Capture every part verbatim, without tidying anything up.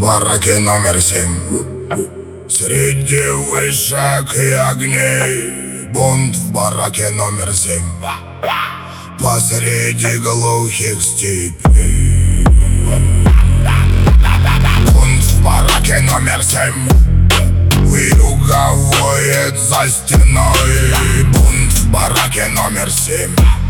бараке номер семь. Среди вышек и огней бунт в бараке номер семь. Посреди глухих степей бунт в бараке номер семь. Вьюга воет за стеной. Бунт в бараке номер семь.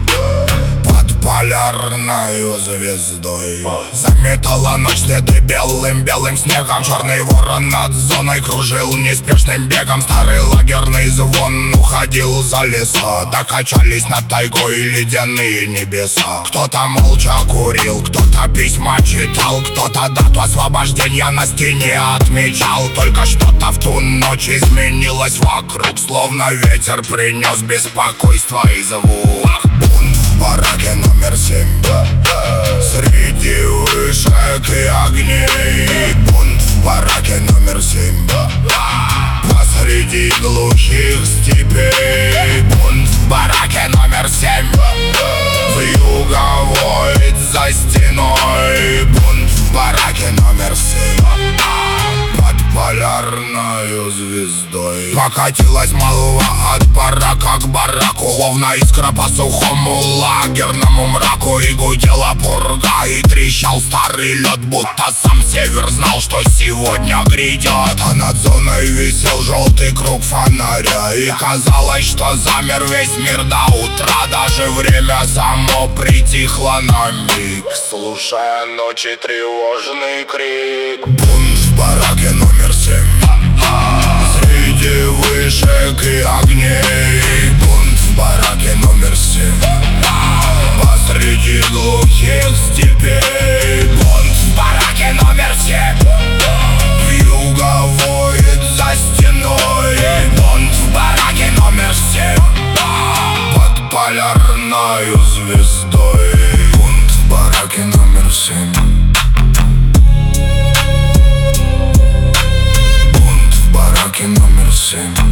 Под полярною звездой заметала ночь следы белым-белым снегом. Черный ворон над зоной кружил неспешным бегом. Старый лагерный звон уходил за леса. Докачались над тайгой ледяные небеса. Кто-то молча курил, кто-то письма читал, кто-то дату освобождения на стене отмечал. Только что-то в ту ночь изменилось вокруг, словно ветер принес беспокойство и звук. Бунт в бараке номер семь. Среди вышек и огней бунт в бараке номер семь. Посреди глухих степей бунт в бараке номер семь. Вьюга воет за стеной. Бунт в бараке номер семь. Под полярною звездой покатилась молва от барака к бараку, словно искра по сухому лагерному мраку. И гудела пурга, и трещал старый лед, будто сам север знал, что сегодня грядет. А над зоной висел желтый круг фонаря, и казалось, что замер весь мир до утра. Даже время само притихло на миг, слушая ночи тревожный крик. Бунт в бараке номер семь. Среди вышек и огней бунт в бараке номер семь. Посреди глухих степей бунт в бараке номер семь. Вьюга воет за стеной. Бунт в бараке номер семь. Под полярною звездой бунт в бараке номер семь. Бунт в бараке номер семь.